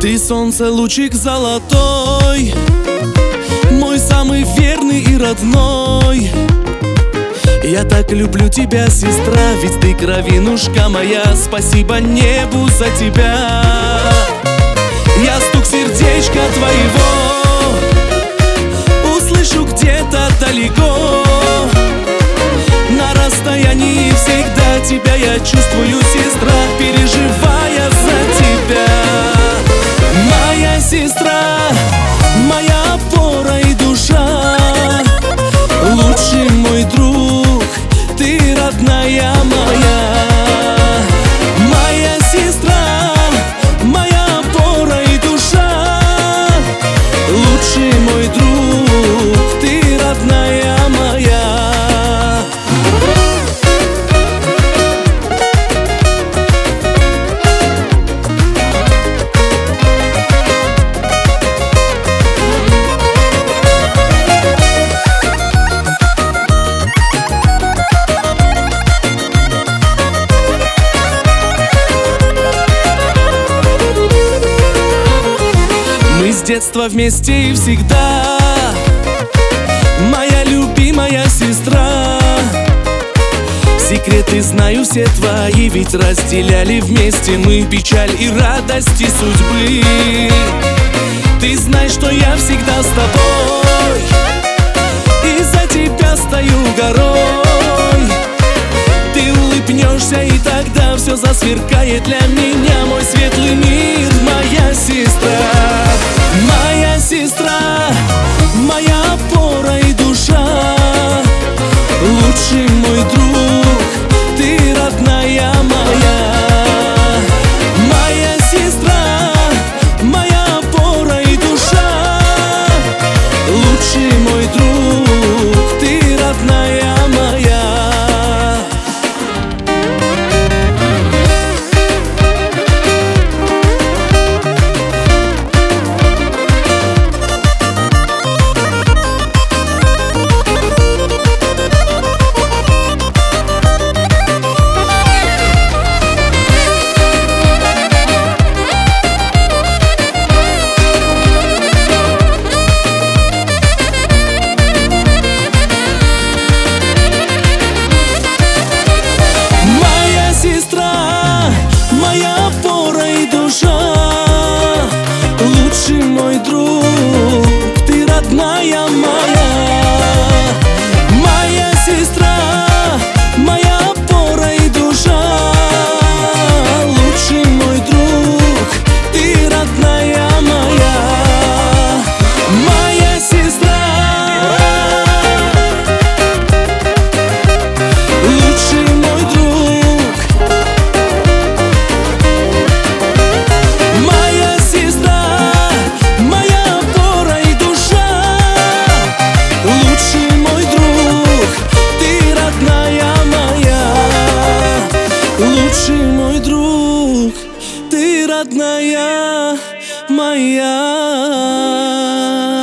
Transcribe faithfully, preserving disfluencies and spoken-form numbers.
Ты солнце, лучик золотой, мой самый верный и родной. Я так люблю тебя, сестра, ведь ты кровинушка моя. Спасибо небу за тебя. Я стук сердечка твоего услышу где-то далеко. На расстоянии всегда тебя я чувствую, сестра, переживая за тебя. Моя сестра, моя опора и душа, лучший мой друг, ты родная моя. Моя сестра, моя опора и душа, лучший мой друг, ты родная моя. С детства вместе и всегда, моя любимая сестра. Секреты знаю все твои, ведь разделяли вместе мы печаль и радости судьбы. Ты знаешь, что я всегда с тобой, и за тебя стою горой. Ты улыбнешься, и тогда все засверкает для меня, мой светлый мир, моя сестра. Моя сестра, моя опора и душа, лучший мой друг, ты родная моя. Моя сестра, моя опора и душа, лучший мой друг, ты родная моя. Моя опора и душа, лучший мой друг, ты родная моя. Моя сестра, моя опора и душа, лучший мой друг, ты родная моя. Моя сестра, лучший мой друг. Лучший мой друг, ты родная моя.